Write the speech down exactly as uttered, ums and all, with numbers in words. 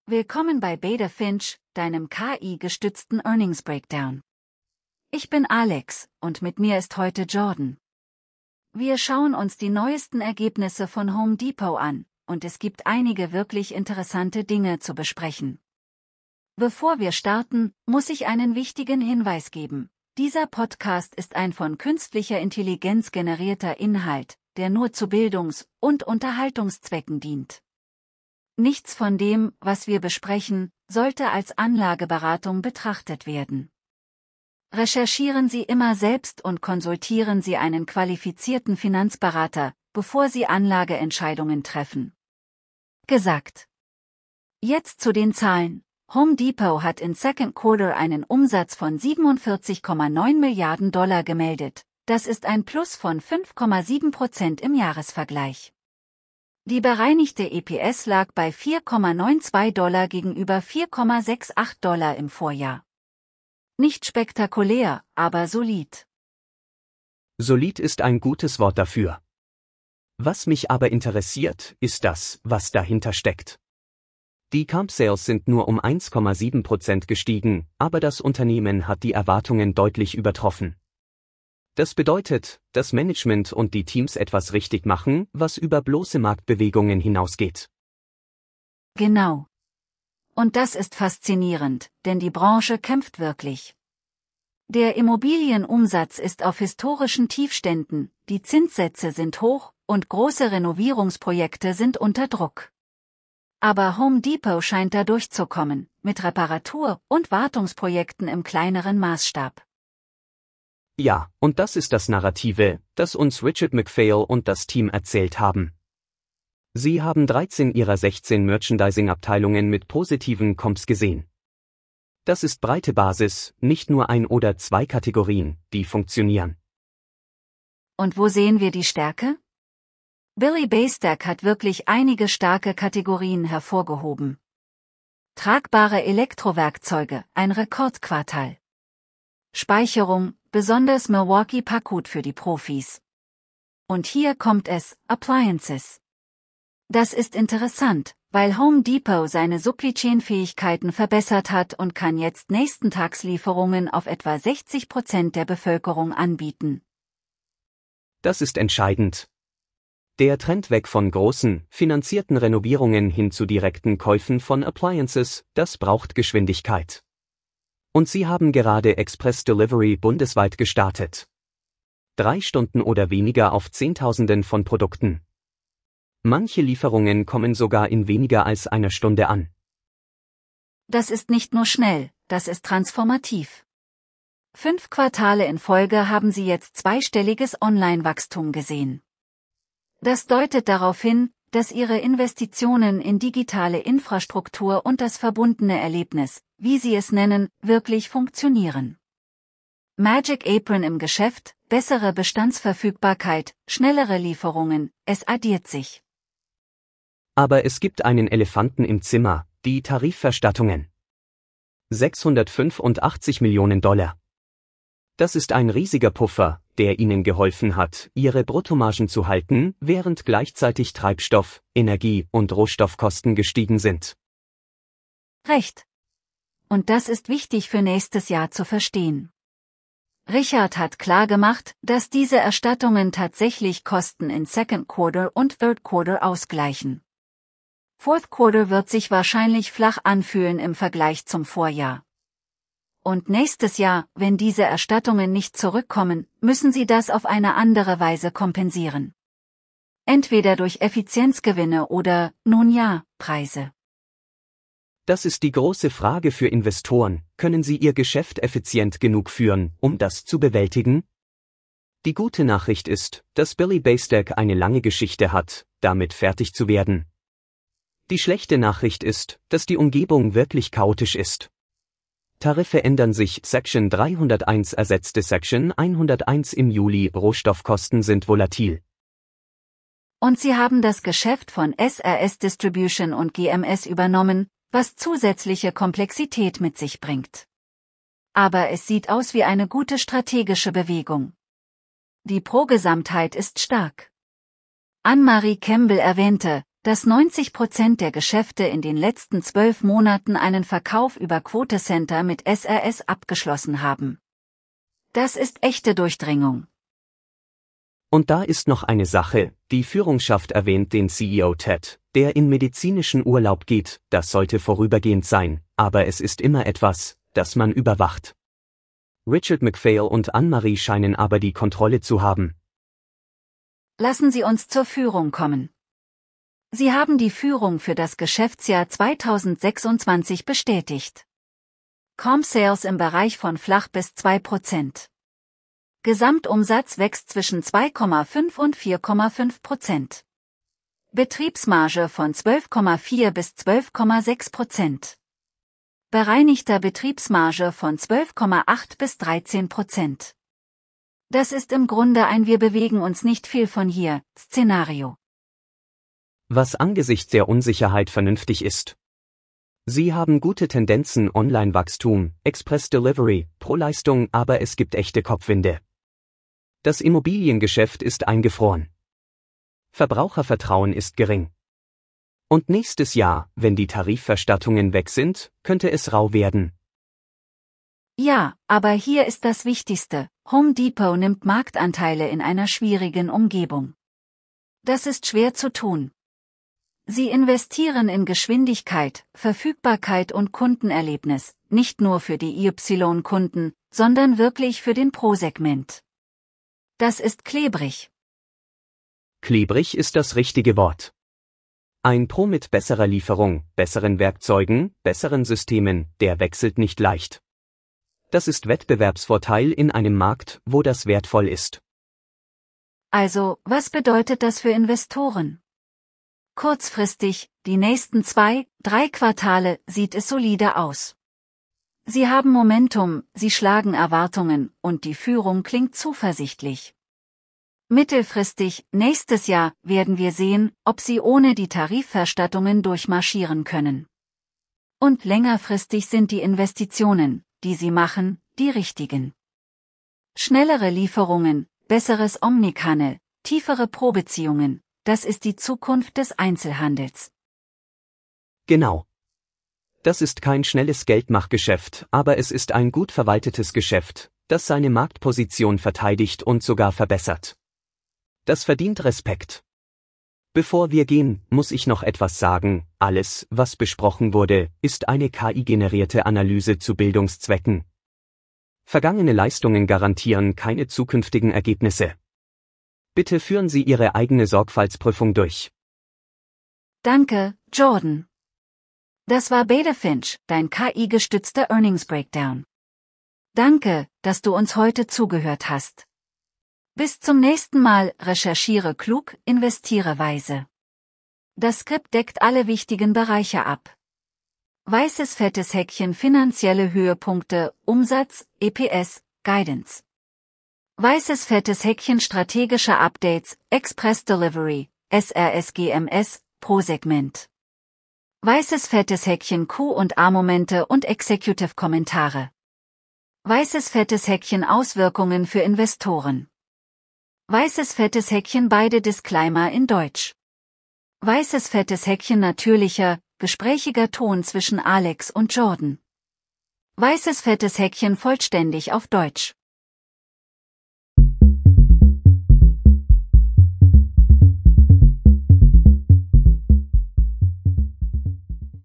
Willkommen bei Beta Finch, deinem K I-gestützten Earnings Breakdown. Ich bin Alex, und mit mir ist heute Jordan. Wir schauen uns die neuesten Ergebnisse von Home Depot an, und es gibt einige wirklich interessante Dinge zu besprechen. Bevor wir starten, muss ich einen wichtigen Hinweis geben. Dieser Podcast ist ein von künstlicher Intelligenz generierter Inhalt, der nur zu Bildungs- und Unterhaltungszwecken dient. Nichts von dem, was wir besprechen, sollte als Anlageberatung betrachtet werden. Recherchieren Sie immer selbst und konsultieren Sie einen qualifizierten Finanzberater, bevor Sie Anlageentscheidungen treffen. Gesagt. Jetzt zu den Zahlen. Home Depot hat in Second Quarter einen Umsatz von siebenundvierzig Komma neun Milliarden Dollar gemeldet. Das ist ein Plus von fünf Komma sieben Prozent im Jahresvergleich. Die bereinigte E P S lag bei vier Komma zweiundneunzig Dollar gegenüber vier Komma achtundsechzig Dollar im Vorjahr. Nicht spektakulär, aber solid. Solid ist ein gutes Wort dafür. Was mich aber interessiert, ist das, was dahinter steckt. Die Comp Sales sind nur um eins Komma sieben Prozent gestiegen, aber das Unternehmen hat die Erwartungen deutlich übertroffen. Das bedeutet, dass Management und die Teams etwas richtig machen, was über bloße Marktbewegungen hinausgeht. Genau. Und das ist faszinierend, denn die Branche kämpft wirklich. Der Immobilienumsatz ist auf historischen Tiefständen, die Zinssätze sind hoch und große Renovierungsprojekte sind unter Druck. Aber Home Depot scheint da durchzukommen, mit Reparatur- und Wartungsprojekten im kleineren Maßstab. Ja, und das ist das Narrative, das uns Richard McPhail und das Team erzählt haben. Sie haben dreizehn ihrer sechzehn Merchandising-Abteilungen mit positiven Comps gesehen. Das ist breite Basis, nicht nur ein oder zwei Kategorien, die funktionieren. Und wo sehen wir die Stärke? Billy Bastek hat wirklich einige starke Kategorien hervorgehoben. Tragbare Elektrowerkzeuge, ein Rekordquartal. Speicherung, besonders Milwaukee Packard für die Profis. Und hier kommt es, Appliances. Das ist interessant, weil Home Depot seine Supply Chain Fähigkeiten verbessert hat und kann jetzt Nächstentagslieferungen auf etwa sechzig Prozent der Bevölkerung anbieten. Das ist entscheidend. Der Trend weg von großen, finanzierten Renovierungen hin zu direkten Käufen von Appliances, das braucht Geschwindigkeit. Und sie haben gerade Express Delivery bundesweit gestartet. Drei Stunden oder weniger auf Zehntausenden von Produkten. Manche Lieferungen kommen sogar in weniger als einer Stunde an. Das ist nicht nur schnell, das ist transformativ. Fünf Quartale in Folge haben sie jetzt zweistelliges Online-Wachstum gesehen. Das deutet darauf hin, dass ihre Investitionen in digitale Infrastruktur und das verbundene Erlebnis, wie sie es nennen, wirklich funktionieren. Magic Apron im Geschäft, bessere Bestandsverfügbarkeit, schnellere Lieferungen, es addiert sich. Aber es gibt einen Elefanten im Zimmer, die Tarifverstattungen. sechshundertfünfundachtzig Millionen Dollar. Das ist ein riesiger Puffer, der ihnen geholfen hat, ihre Bruttomargen zu halten, während gleichzeitig Treibstoff-, Energie- und Rohstoffkosten gestiegen sind. Recht. Und das ist wichtig für nächstes Jahr zu verstehen. Richard hat klargemacht, dass diese Erstattungen tatsächlich Kosten in Second Quarter und Third Quarter ausgleichen. Fourth Quarter wird sich wahrscheinlich flach anfühlen im Vergleich zum Vorjahr. Und nächstes Jahr, wenn diese Erstattungen nicht zurückkommen, müssen sie das auf eine andere Weise kompensieren. Entweder durch Effizienzgewinne oder, nun ja, Preise. Das ist die große Frage für Investoren, können sie ihr Geschäft effizient genug führen, um das zu bewältigen? Die gute Nachricht ist, dass Billy Bastek eine lange Geschichte hat, damit fertig zu werden. Die schlechte Nachricht ist, dass die Umgebung wirklich chaotisch ist. Tarife ändern sich, Section dreihunderteins ersetzte Section hunderteins im Juli, Rohstoffkosten sind volatil. Und sie haben das Geschäft von S R S Distribution und G M S übernommen, was zusätzliche Komplexität mit sich bringt. Aber es sieht aus wie eine gute strategische Bewegung. Die Pro-Gesamtheit ist stark. Anne-Marie Campbell erwähnte, dass neunzig Prozent der Geschäfte in den letzten zwölf Monaten einen Verkauf über Quotecenter mit S R S abgeschlossen haben. Das ist echte Durchdringung. Und da ist noch eine Sache, die Führungsschaft erwähnt den C E O Ted, der in medizinischen Urlaub geht, das sollte vorübergehend sein, aber es ist immer etwas, das man überwacht. Richard McPhail und Anne-Marie scheinen aber die Kontrolle zu haben. Lassen Sie uns zur Führung kommen. Sie haben die Führung für das Geschäftsjahr zweitausendsechsundzwanzig bestätigt. Comp Sales im Bereich von flach bis zwei Prozent. Gesamtumsatz wächst zwischen zwei Komma fünf und vier Komma fünf Prozent. Betriebsmarge von zwölf Komma vier bis zwölf Komma sechs Prozent. Bereinigter Betriebsmarge von zwölf Komma acht bis dreizehn Prozent. Das ist im Grunde ein Wir bewegen uns nicht viel von hier Szenario. Was angesichts der Unsicherheit vernünftig ist. Sie haben gute Tendenzen Online-Wachstum, Express Delivery, Pro-Leistung, aber es gibt echte Kopfwinde. Das Immobiliengeschäft ist eingefroren. Verbrauchervertrauen ist gering. Und nächstes Jahr, wenn die Tarifverstattungen weg sind, könnte es rau werden. Ja, aber hier ist das Wichtigste. Home Depot nimmt Marktanteile in einer schwierigen Umgebung. Das ist schwer zu tun. Sie investieren in Geschwindigkeit, Verfügbarkeit und Kundenerlebnis, nicht nur für die I Y-Kunden, sondern wirklich für den Pro-Segment. Das ist klebrig. Klebrig ist das richtige Wort. Ein Pro mit besserer Lieferung, besseren Werkzeugen, besseren Systemen, der wechselt nicht leicht. Das ist Wettbewerbsvorteil in einem Markt, wo das wertvoll ist. Also, was bedeutet das für Investoren? Kurzfristig, die nächsten zwei, drei Quartale, sieht es solide aus. Sie haben Momentum, sie schlagen Erwartungen, und die Führung klingt zuversichtlich. Mittelfristig, nächstes Jahr, werden wir sehen, ob sie ohne die Tarifverstattungen durchmarschieren können. Und längerfristig sind die Investitionen, die sie machen, die richtigen. Schnellere Lieferungen, besseres Omnichannel, tiefere Pro-Beziehungen, das ist die Zukunft des Einzelhandels. Genau. Das ist kein schnelles Geldmachgeschäft, aber es ist ein gut verwaltetes Geschäft, das seine Marktposition verteidigt und sogar verbessert. Das verdient Respekt. Bevor wir gehen, muss ich noch etwas sagen. Alles, was besprochen wurde, ist eine K I-generierte Analyse zu Bildungszwecken. Vergangene Leistungen garantieren keine zukünftigen Ergebnisse. Bitte führen Sie Ihre eigene Sorgfaltsprüfung durch. Danke, Jordan. Das war Beta Finch, dein K I-gestützter Earnings Breakdown. Danke, dass du uns heute zugehört hast. Bis zum nächsten Mal, recherchiere klug, investiere weise. Das Skript deckt alle wichtigen Bereiche ab. Weißes fettes Häkchen finanzielle Höhepunkte, Umsatz, E P S, Guidance. Weißes fettes Häkchen strategische Updates, Express Delivery, S R S G M S, Pro-Segment. Weißes fettes Häkchen Q und A-Momente und Executive-Kommentare. Weißes fettes Häkchen Auswirkungen für Investoren. Weißes fettes Häkchen beide Disclaimer in Deutsch. Weißes fettes Häkchen natürlicher, gesprächiger Ton zwischen Alex und Jordan. Weißes fettes Häkchen vollständig auf Deutsch.